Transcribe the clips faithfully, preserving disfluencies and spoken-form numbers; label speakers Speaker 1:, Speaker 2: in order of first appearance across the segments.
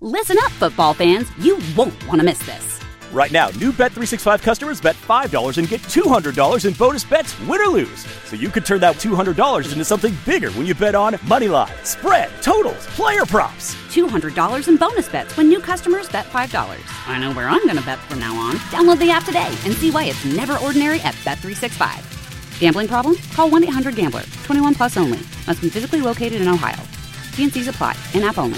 Speaker 1: Listen up, football fans. You won't want to miss this.
Speaker 2: Right now, new Bet three sixty-five customers bet five dollars and get two hundred dollars in bonus bets, win or lose. So you could turn that two hundred dollars into something bigger when you bet on money line, spread, totals, player props.
Speaker 1: two hundred dollars in bonus bets when new customers bet five dollars. I know where I'm going to bet from now on. Download the app today and see why it's never ordinary at Bet three sixty-five. Gambling problem? Call one eight hundred gambler. twenty-one plus only. Must be physically located in Ohio. T and C's apply. In-app only.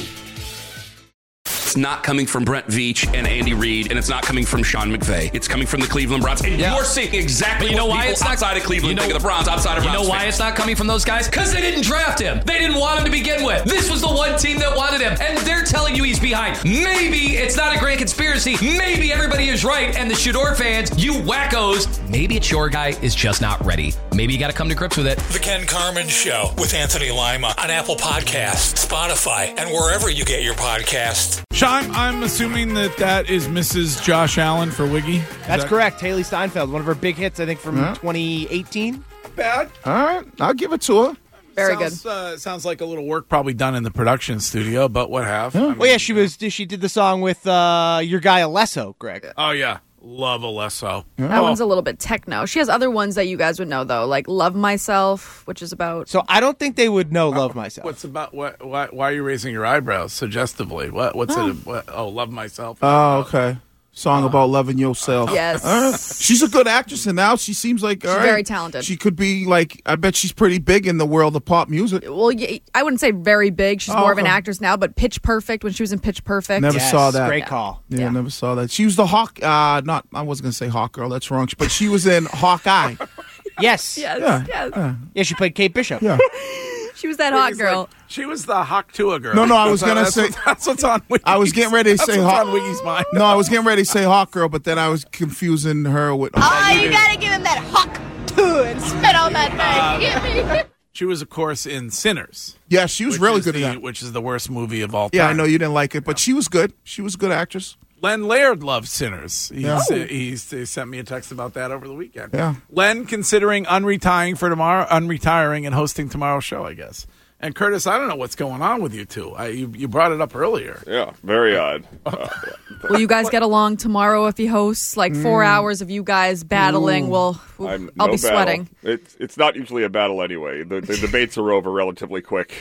Speaker 3: It's not coming from Brent Veach and Andy Reid, and it's not coming from Sean McVay. It's coming from the Cleveland Browns. And yeah. you're seeing exactly you know what why people it's not, outside of Cleveland you know, think of the Browns, outside of
Speaker 4: You
Speaker 3: Browns
Speaker 4: know why
Speaker 3: fans.
Speaker 4: it's not coming from those guys? Because they didn't draft him. They didn't want him to begin with. This was the one team that wanted him, and they're telling you he's behind. Maybe it's not a grand conspiracy. Maybe everybody is right, and the Shador fans, you wackos, maybe it's your guy is just not ready. Maybe you got to come to grips with it.
Speaker 5: The Ken Carman Show with Anthony Lima on Apple Podcasts, Spotify, and wherever you get your podcasts.
Speaker 6: Sean, I'm assuming that that is Missus Josh Allen for Wiggy.
Speaker 7: That's
Speaker 6: that-
Speaker 7: correct. Haley Steinfeld, one of her big hits, I think, from yeah. twenty eighteen.
Speaker 6: Bad.
Speaker 8: All right, I'll give it to her.
Speaker 9: Very
Speaker 6: sounds,
Speaker 9: good.
Speaker 6: Uh, sounds like a little work probably done in the production studio, but what have?
Speaker 7: Yeah.
Speaker 6: I mean,
Speaker 7: well, yeah, she was. She did the song with uh, your guy Alesso, Greg.
Speaker 6: Oh yeah, love Alesso.
Speaker 9: That
Speaker 6: oh.
Speaker 9: one's a little bit techno. She has other ones that you guys would know though, like "Love Myself," which is about.
Speaker 7: So I don't think they would know "Love Myself."
Speaker 6: What's about? What? Why, why are you raising your eyebrows suggestively? What? What's
Speaker 9: oh.
Speaker 6: it? What, oh, "Love Myself."
Speaker 8: Oh, okay. Song uh, about loving yourself.
Speaker 9: Yes.
Speaker 8: Uh, she's a good actress, and now she seems like all
Speaker 9: she's
Speaker 8: right,
Speaker 9: very talented.
Speaker 8: She could be like, I bet she's pretty big in the world of pop music.
Speaker 9: Well, yeah, I wouldn't say very big. She's
Speaker 8: oh,
Speaker 9: more of an
Speaker 8: okay.
Speaker 9: actress now, but Pitch Perfect, when she was in Pitch Perfect.
Speaker 8: Never
Speaker 7: yes,
Speaker 8: saw that.
Speaker 7: Great
Speaker 9: yeah.
Speaker 7: call.
Speaker 8: Yeah,
Speaker 9: yeah,
Speaker 8: never saw that. She was the Hawk, uh, not, I wasn't going to say Hawk Girl, that's wrong, but she was in Hawkeye.
Speaker 7: Yes.
Speaker 9: Yes.
Speaker 8: Yeah.
Speaker 9: Yes.
Speaker 8: Yeah.
Speaker 7: Yeah, she played Kate Bishop.
Speaker 8: Yeah.
Speaker 9: She was that hot girl.
Speaker 6: Like, she was the Hawk-Tua girl.
Speaker 8: No, no, I was going to
Speaker 6: that's
Speaker 8: say.
Speaker 6: What, that's what's on Wiggy's.
Speaker 8: I was getting ready to
Speaker 6: that's
Speaker 8: say
Speaker 6: what's
Speaker 8: Hawk.
Speaker 6: on Wiggy's mind.
Speaker 8: No, I was getting ready to say Hawk Girl, but then I was confusing her with.
Speaker 10: Oh, you got to give him that hawk too and spit on that thing.
Speaker 6: Uh, she was, of course, in Sinners.
Speaker 8: Yeah, she was really good
Speaker 6: the,
Speaker 8: at that.
Speaker 6: Which is the worst movie of all time.
Speaker 8: Yeah, I know you didn't like it, but she was good. She was a good actress.
Speaker 6: Len Laird loves Sinners. He's,
Speaker 8: Yeah.
Speaker 6: uh, he's, he sent me a text about that over the weekend.
Speaker 8: Yeah.
Speaker 6: Len considering unretiring for tomorrow, unretiring and hosting tomorrow's show, I guess. And Curtis, I don't know what's going on with you two. I, you, you brought it up earlier.
Speaker 11: Yeah, very odd. Uh,
Speaker 9: Will you guys get along tomorrow if he hosts? Like four mm. hours of you guys battling. Well, I'll
Speaker 11: I'm,
Speaker 9: be
Speaker 11: no
Speaker 9: sweating.
Speaker 11: It's it's not usually a battle anyway. The, the debates are over relatively quick.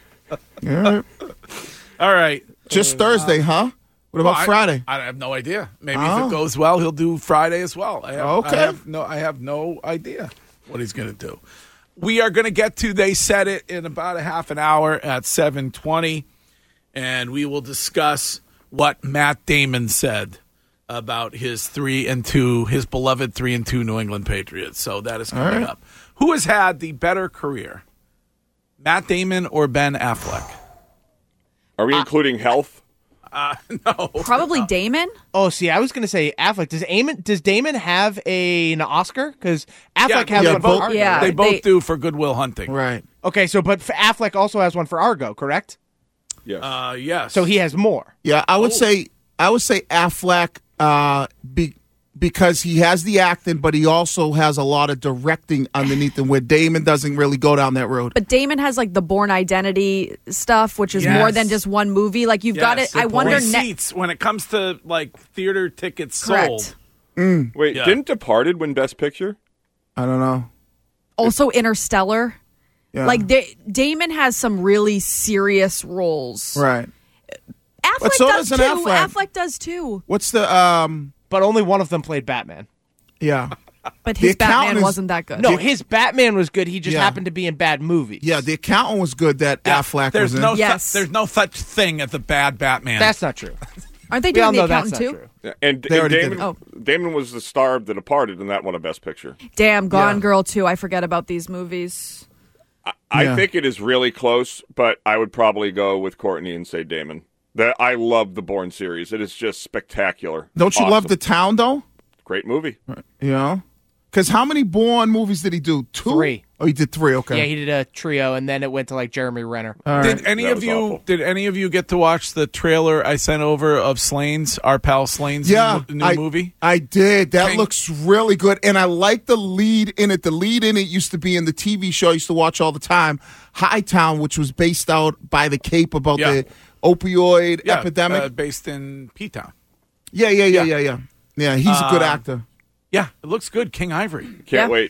Speaker 8: Yeah.
Speaker 6: All right.
Speaker 8: Just Thursday, huh? What about
Speaker 6: well, I,
Speaker 8: Friday?
Speaker 6: I have no idea. Maybe
Speaker 8: oh.
Speaker 6: if it goes well, he'll do Friday as well. I have,
Speaker 8: okay.
Speaker 6: I have no, I have no idea what he's going to do. We are going to get to They Said It in about a half an hour at seven twenty, and we will discuss what Matt Damon said about his three and two, his beloved three and two New England Patriots. So that is coming
Speaker 8: right.
Speaker 6: up. Who has had the better career, Matt Damon or Ben Affleck?
Speaker 11: Are we
Speaker 7: uh,
Speaker 11: including health?
Speaker 6: Uh, no.
Speaker 9: Probably
Speaker 6: no.
Speaker 9: Damon?
Speaker 7: Oh, see, I was going to say Affleck. Does Damon, does Damon have a, an Oscar? Because Affleck
Speaker 6: yeah,
Speaker 7: has
Speaker 6: yeah,
Speaker 7: one
Speaker 6: both,
Speaker 7: for Argo.
Speaker 9: Yeah,
Speaker 6: they both
Speaker 9: they,
Speaker 6: do for Good Will Hunting.
Speaker 8: Right.
Speaker 7: Okay, so but Affleck also has one for Argo, correct?
Speaker 11: Yes.
Speaker 6: Uh, yes.
Speaker 7: So he has more.
Speaker 8: Yeah, I would
Speaker 6: Oh.
Speaker 8: say I would say Affleck uh, be, because he has the acting, but he also has a lot of directing underneath him, where Damon doesn't really go down that road.
Speaker 9: But Damon has like the Born Identity stuff, which is
Speaker 6: Yes.
Speaker 9: more than just one movie. Like you've
Speaker 6: yes,
Speaker 9: got it. I wonder.
Speaker 6: Receipts, when it comes to like theater tickets
Speaker 9: Correct.
Speaker 6: sold.
Speaker 8: Mm.
Speaker 11: Wait,
Speaker 6: Yeah.
Speaker 11: didn't Departed win Best Picture?
Speaker 8: I don't know.
Speaker 9: Also, Interstellar.
Speaker 8: Yeah.
Speaker 9: Like da- Damon has some really serious roles.
Speaker 8: Right.
Speaker 9: Affleck
Speaker 8: But so
Speaker 9: does
Speaker 8: does
Speaker 9: too.
Speaker 8: an Affleck.
Speaker 9: Affleck does too.
Speaker 8: What's the um?
Speaker 7: But only one of them played Batman.
Speaker 8: Yeah.
Speaker 9: But
Speaker 8: The
Speaker 9: his Batman
Speaker 8: accountant is-
Speaker 9: wasn't that good.
Speaker 7: No, his Batman was good. He just
Speaker 8: Yeah.
Speaker 7: happened to be in bad movies.
Speaker 8: Yeah, the accountant was good that
Speaker 6: Yeah,
Speaker 8: Affleck
Speaker 6: there's
Speaker 8: was in.
Speaker 6: no
Speaker 9: Yes.
Speaker 6: su- there's no such thing as a bad Batman.
Speaker 7: That's not true.
Speaker 9: Aren't they
Speaker 7: We all
Speaker 9: doing
Speaker 7: know
Speaker 9: the
Speaker 7: that's
Speaker 9: accountant
Speaker 7: not
Speaker 9: too?
Speaker 7: true.
Speaker 11: Yeah, and,
Speaker 8: They
Speaker 11: and
Speaker 8: already did
Speaker 11: Damon,
Speaker 8: it.
Speaker 9: Oh.
Speaker 11: Damon was the star of The Departed, and that won a Best Picture.
Speaker 9: Damn, Gone
Speaker 8: Yeah.
Speaker 9: Girl too. I forget about these movies.
Speaker 11: I, I
Speaker 8: Yeah.
Speaker 11: think it is really close, but I would probably go with Courtney and say Damon. That I love the Bourne series. It is just spectacular.
Speaker 8: Don't you
Speaker 11: Awesome.
Speaker 8: love The Town though?
Speaker 11: Great movie.
Speaker 8: You know, because how many Bourne movies did he do? Two.
Speaker 7: Three.
Speaker 8: Oh, he did three. Okay.
Speaker 7: Yeah, he did a trio, and then it went to like Jeremy Renner.
Speaker 8: All right.
Speaker 6: Did any
Speaker 11: That
Speaker 6: of
Speaker 11: was
Speaker 6: you
Speaker 11: awful.
Speaker 6: did any of you get to watch the trailer I sent over of Slane's, our pal Slane's
Speaker 8: Yeah,
Speaker 6: new, new
Speaker 8: I,
Speaker 6: movie?
Speaker 8: I did. That
Speaker 6: Can-
Speaker 8: looks really good, and I like the lead in it. The lead in it used to be in the T V show I used to watch all the time, Hightown, which was based out by the Cape about
Speaker 6: Yeah.
Speaker 8: the opioid
Speaker 6: Yeah,
Speaker 8: epidemic.
Speaker 6: uh, based in P-Town.
Speaker 8: Yeah, yeah, yeah, yeah, yeah. Yeah, he's a good
Speaker 6: Uh,
Speaker 8: actor.
Speaker 6: Yeah, it looks good. King Ivory.
Speaker 11: Can't
Speaker 9: Yeah.
Speaker 11: wait.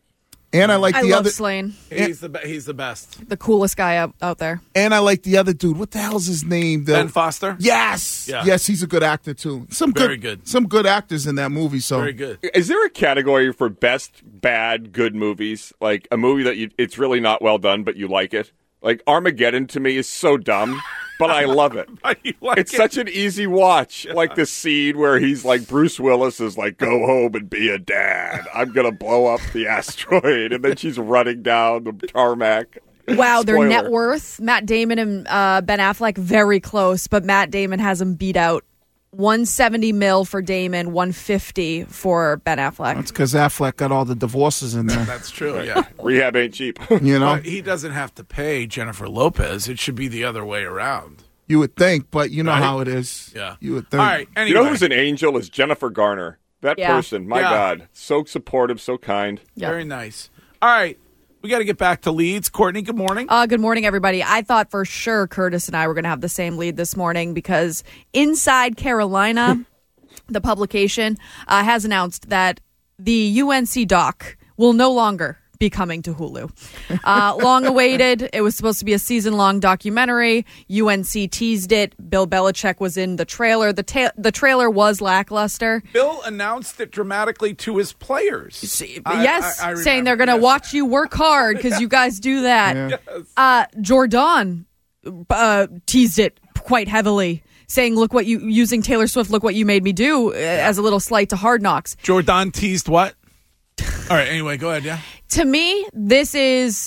Speaker 8: And I like
Speaker 9: I
Speaker 8: the
Speaker 9: love
Speaker 8: other.
Speaker 9: Slane,
Speaker 6: He's the be- he's the best.
Speaker 9: the coolest guy out, out there.
Speaker 8: And I like the other dude. What the hell's his name? The,
Speaker 6: Ben Foster.
Speaker 8: Yes.
Speaker 6: Yeah.
Speaker 8: Yes, he's a good actor too. Some
Speaker 6: Very
Speaker 8: good,
Speaker 6: good.
Speaker 8: Some good actors in that movie. So
Speaker 6: Very good.
Speaker 11: Is there a category for best bad good movies? Like a movie that you it's really not well done, but you like it? Like Armageddon to me is so dumb, but I love it.
Speaker 6: You like
Speaker 11: It's
Speaker 6: it?
Speaker 11: such an easy watch. Like the scene where he's like, Bruce Willis is like, go home and be a dad. I'm going to blow up the asteroid. And then she's running down the tarmac.
Speaker 9: Wow, their
Speaker 11: Spoiler.
Speaker 9: net worth, Matt Damon and uh, Ben Affleck, very close, but Matt Damon has him beat out. one seventy mil for Damon, one fifty for Ben Affleck.
Speaker 8: that's because Affleck got all the divorces in there.
Speaker 6: That's true. Yeah.
Speaker 11: Rehab ain't cheap.
Speaker 8: You know,
Speaker 6: But he doesn't have to pay Jennifer Lopez. It should be the other way around.
Speaker 8: you would think, but you know
Speaker 6: Right?
Speaker 8: how it is.
Speaker 6: Yeah.
Speaker 8: You would think.
Speaker 6: All right. Anyway.
Speaker 11: You know who's an angel is Jennifer Garner. That
Speaker 9: Yeah.
Speaker 11: person, my
Speaker 6: Yeah.
Speaker 11: God, so supportive, so kind.
Speaker 9: Yeah.
Speaker 6: Very nice. All right. We got to get back to leads. Courtney, good morning.
Speaker 9: Uh, good morning, everybody. I thought for sure Curtis and I were going to have the same lead this morning because Inside Carolina, the publication, uh, has announced that the U N C doc will no longer be coming to Hulu. Uh, long awaited. It was supposed to be a season long documentary. U N C teased it. Bill Belichick was in the trailer. The, ta- the trailer was lackluster.
Speaker 6: Bill announced it dramatically to his players. I-
Speaker 9: yes,
Speaker 6: I- I
Speaker 9: saying they're
Speaker 6: remember.
Speaker 9: going to
Speaker 6: Yes.
Speaker 9: watch you work hard because you guys do that.
Speaker 8: Yeah.
Speaker 9: Uh, Jordan uh, teased it quite heavily, saying, "Look what you using Taylor Swift. Look what you made me do," uh, as a little slight to Hard Knocks.
Speaker 6: Jordan teased what? All right. Anyway, go ahead. Yeah.
Speaker 9: To me, this is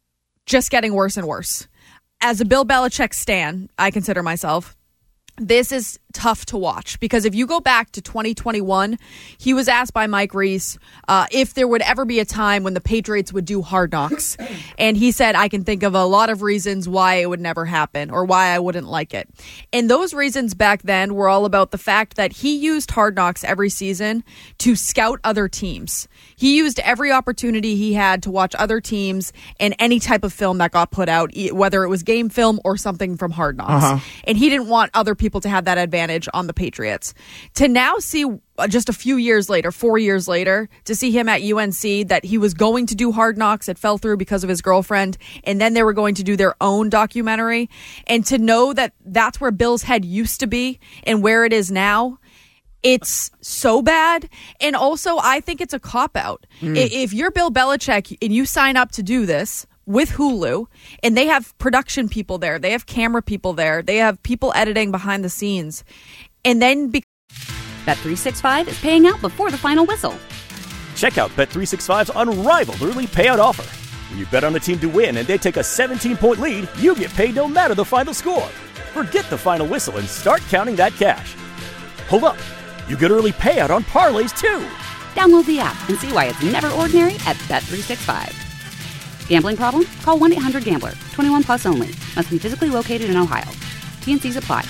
Speaker 9: just getting worse and worse. As a Bill Belichick stan, I consider myself. This is tough to watch because if you go back to twenty twenty-one, he was asked by Mike Reese uh, if there would ever be a time when the Patriots would do Hard Knocks. And he said, I can think of a lot of reasons why it would never happen or why I wouldn't like it. And those reasons back then were all about the fact that he used Hard Knocks every season to scout other teams. He used every opportunity he had to watch other teams and any type of film that got put out, e- whether it was game film or something from Hard Knocks.
Speaker 8: Uh-huh.
Speaker 9: And he didn't want other people to have that advantage on the Patriots. To now see uh, just a few years later, four years later, to see him at U N C, that he was going to do Hard Knocks, it fell through because of his girlfriend, and then they were going to do their own documentary. And to know that that's where Bill's head used to be and where it is now, it's so bad. And also, I think it's a cop-out.
Speaker 8: Mm.
Speaker 9: I- If you're Bill Belichick and you sign up to do this with Hulu, and they have production people there, they have camera people there, they have people editing behind the scenes, and then... Be-
Speaker 1: Bet three sixty-five is paying out before the final whistle.
Speaker 2: Check out Bet three sixty-five's unrivaled early payout offer. When you bet on a team to win and they take a seventeen-point lead, you get paid no matter the final score. Forget the final whistle and start counting that cash. Hold up. You get early payout on parlays, too.
Speaker 1: Download the app and see why it's never ordinary at Bet three sixty-five. Gambling problem? Call one eight hundred gambler. twenty-one plus only. Must be physically located in Ohio. T and C's apply.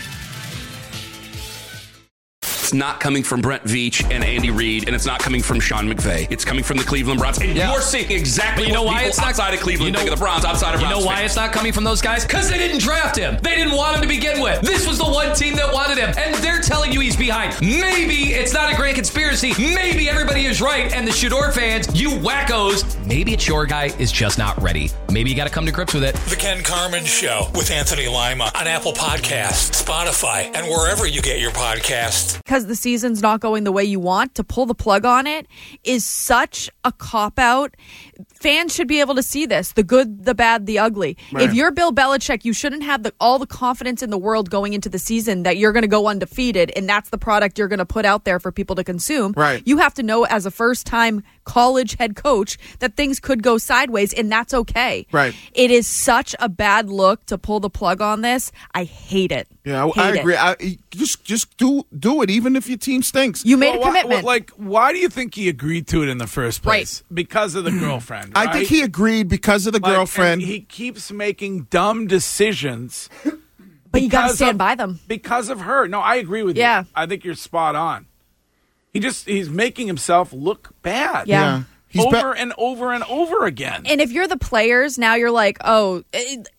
Speaker 3: It's not coming from Brent Veach and Andy Reid, and it's not coming from Sean McVay. It's coming from the Cleveland Browns. And
Speaker 4: Yeah.
Speaker 3: you're seeing exactly
Speaker 4: But you know
Speaker 3: what
Speaker 4: why
Speaker 3: people
Speaker 4: it's not
Speaker 3: outside of Cleveland
Speaker 4: you know,
Speaker 3: think of the Browns, outside of
Speaker 4: You
Speaker 3: Browns
Speaker 4: know why
Speaker 3: fans.
Speaker 4: it's not coming from those guys? Because they didn't draft him. They didn't want him to begin with. This was the one team that wanted him, and they're telling you he's behind. Maybe it's not a grand conspiracy. Maybe everybody is right, and the Shador fans, you wackos, maybe it's your guy is just not ready. Maybe you got to come to grips with it.
Speaker 5: The Ken Carmen Show with Anthony Lima on Apple Podcasts, Spotify, and wherever you get your podcasts.
Speaker 9: because the season's not going the way you want, to pull the plug on it is such a cop-out. Fans should be able to see this, the good, the bad, the ugly.
Speaker 8: Right.
Speaker 9: If you're Bill Belichick, you shouldn't have the, all the confidence in the world going into the season that you're going to go undefeated and that's the product you're going to put out there for people to consume.
Speaker 8: Right.
Speaker 9: You have to know as a first-time college head coach that things could go sideways, and that's okay.
Speaker 8: Right.
Speaker 9: It is such a bad look to pull the plug on this. I hate it.
Speaker 8: Yeah, I,
Speaker 9: Hate
Speaker 8: I
Speaker 9: it.
Speaker 8: agree. I, just just do do it, even if your team stinks.
Speaker 9: You made
Speaker 6: Well,
Speaker 9: a
Speaker 6: why-
Speaker 9: commitment.
Speaker 6: well, like, why do you think he agreed to it in the first place?
Speaker 9: Right.
Speaker 6: Because of the girlfriend.
Speaker 8: I
Speaker 6: right?
Speaker 8: think he agreed because of the
Speaker 6: Like,
Speaker 8: girlfriend.
Speaker 6: and he keeps making dumb decisions.
Speaker 9: But you got to
Speaker 6: because
Speaker 9: stand
Speaker 6: of-
Speaker 9: by them.
Speaker 6: Because of her. No, I agree with
Speaker 9: Yeah.
Speaker 6: you. I think you're spot on. He just he's making himself look bad.
Speaker 9: Yeah.
Speaker 8: He's
Speaker 6: over
Speaker 8: be-
Speaker 6: and over and over again.
Speaker 9: And if you're the players, now you're like, oh, it,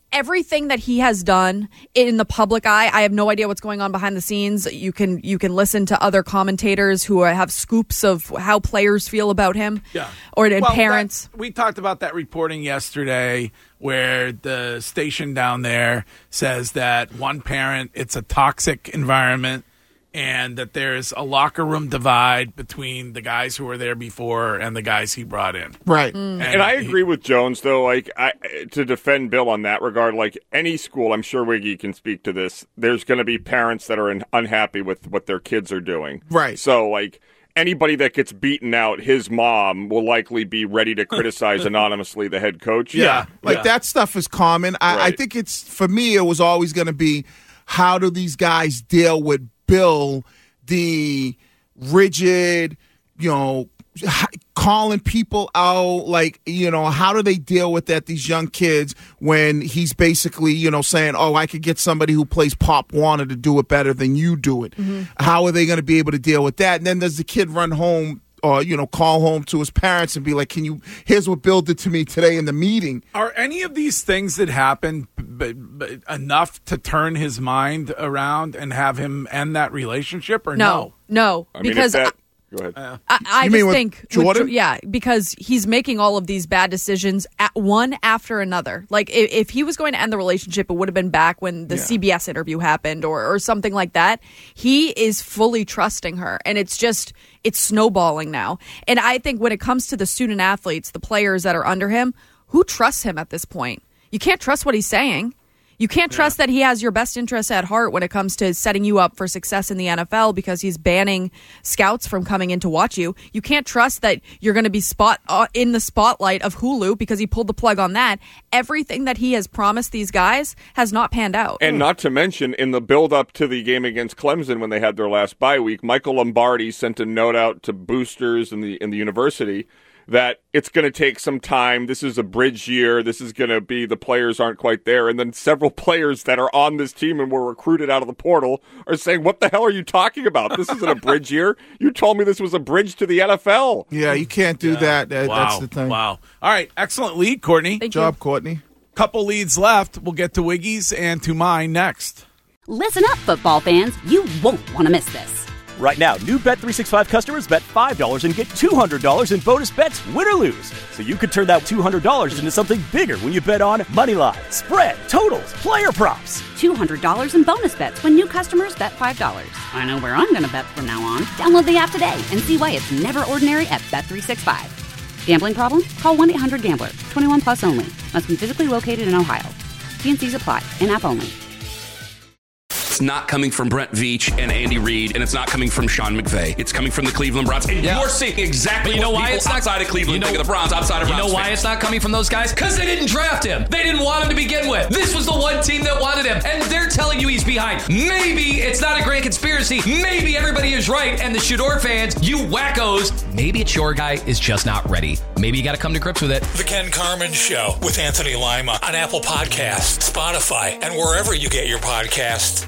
Speaker 9: everything that he has done in the public eye, I have no idea what's going on behind the scenes. You can you can listen to other commentators who have scoops of how players feel about him,
Speaker 6: yeah.
Speaker 9: or and
Speaker 6: well,
Speaker 9: parents.
Speaker 6: That, we talked about that reporting yesterday where the station down there says that one parent, it's a toxic environment, and that there's a locker room divide between the guys who were there before and the guys he brought in.
Speaker 8: Right.
Speaker 11: Mm. And, and I agree with Jones, though, like, I, to defend Bill on that regard, like, any school, I'm sure Wiggy can speak to this, there's going to be parents that are in, unhappy with what their kids are doing.
Speaker 8: Right.
Speaker 11: So, like, anybody that gets beaten out, his mom will likely be ready to criticize anonymously the head coach.
Speaker 8: Yeah. yeah. Like,
Speaker 6: yeah.
Speaker 8: that stuff is common. I,
Speaker 11: right.
Speaker 8: I think it's, for me, it was always going to be, how do these guys deal with Bill, the rigid, you know, calling people out, like, you know, how do they deal with that, these young kids, when he's basically, you know, saying, oh, I could get somebody who plays Pop Warner to do it better than you do it. Mm-hmm. How are they going to be able to deal with that? And then does the kid run home or, you know, call home to his parents and be like, can you, here's what Bill did to me today in the meeting.
Speaker 6: Are any of these things that happen b- b- enough to turn his mind around and have him end that relationship or no?
Speaker 9: No, no,
Speaker 11: I mean,
Speaker 9: because
Speaker 11: that, go ahead.
Speaker 6: Uh,
Speaker 9: I, I
Speaker 8: you
Speaker 9: just
Speaker 8: mean with
Speaker 9: think,
Speaker 8: Jordan?
Speaker 9: with, yeah, because he's making all of these bad decisions at one after another. Like if, if he was going to end the relationship, it would have been back when the
Speaker 6: Yeah.
Speaker 9: C B S interview happened or, or something like that. He is fully trusting her, and it's just it's snowballing now. And I think when it comes to the student athletes, the players that are under him, who trusts him at this point? You can't trust what he's saying. You can't trust yeah. that he has your best interests at heart when it comes to setting you up for success in the N F L because he's banning scouts from coming in to watch you. You can't trust that you're going to be spot uh, in the spotlight of Hulu because he pulled the plug on that. Everything that he has promised these guys has not panned out.
Speaker 11: And not to mention, in the build-up to the game against Clemson when they had their last bye week, Michael Lombardi sent a note out to boosters in the in the university that it's going to take some time. This is a bridge year. This is going to be the players aren't quite there. And then several players that are on this team and were recruited out of the portal are saying, what the hell are you talking about? This isn't a bridge year. You told me this was a bridge to the N F L.
Speaker 8: Yeah, you can't do
Speaker 6: yeah.
Speaker 8: that. that
Speaker 6: wow.
Speaker 8: That's the thing.
Speaker 6: Wow. All right. Excellent lead, Courtney.
Speaker 9: Thank
Speaker 8: Good job,
Speaker 9: you.
Speaker 8: Courtney.
Speaker 6: Couple leads left. We'll get to Wiggy's and to mine next.
Speaker 1: Listen up, football fans. You won't want to miss this.
Speaker 2: Right now, new Bet three sixty-five customers bet five dollars and get two hundred dollars in bonus bets, win or lose. So you could turn that two hundred dollars into something bigger when you bet on money line, spread, totals, player props.
Speaker 1: two hundred dollars in bonus bets when new customers bet five dollars. I know where I'm going to bet from now on. Download the app today and see why it's never ordinary at Bet three sixty-five. Gambling problem? Call one eight hundred gambler. twenty-one plus only. Must be physically located in Ohio. T and C's apply. In-app only.
Speaker 3: It's not coming from Brent Veach and Andy Reid, and it's not coming from Sean McVay. It's coming from the Cleveland Browns. And
Speaker 4: Yeah.
Speaker 3: you're seeing exactly
Speaker 4: But you know
Speaker 3: what
Speaker 4: why
Speaker 3: people
Speaker 4: it's not-
Speaker 3: outside of Cleveland
Speaker 4: you know-
Speaker 3: think of the Browns, outside of
Speaker 4: You
Speaker 3: Browns
Speaker 4: know why
Speaker 3: fans.
Speaker 4: it's not coming from those guys? Because they didn't draft him. They didn't want him to begin with. This was the one team that wanted him, and they're telling you he's behind. Maybe it's not a grand conspiracy. Maybe everybody is right, and the Shador fans, you wackos, maybe it's your guy is just not ready. Maybe you got to come to grips with it.
Speaker 5: The Ken Carman Show with Anthony Lima on Apple Podcasts, Spotify, and wherever you get your podcasts.